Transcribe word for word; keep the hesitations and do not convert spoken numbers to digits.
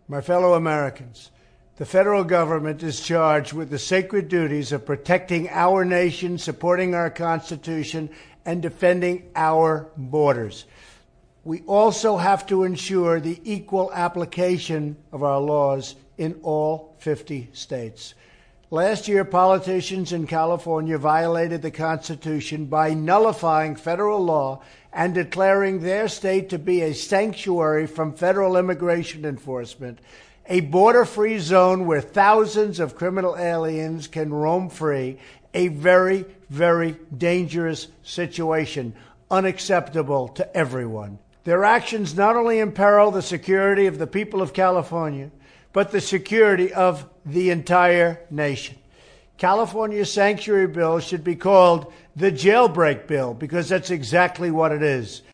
My fellow Americans, the federal government is charged with the sacred duties of protecting our nation, supporting our Constitution, and defending our borders. We also have to ensure the equal application of our laws in all fifty states. Last year, politicians in California violated the Constitution by nullifying federal law and declaring their state to be a sanctuary from federal immigration enforcement, a border-free zone where thousands of criminal aliens can roam free, a very, very dangerous situation, unacceptable to everyone. Their actions not only imperil the security of the people of California, but the security of the entire nation. California's sanctuary bill should be called the jailbreak bill because that's exactly what it is.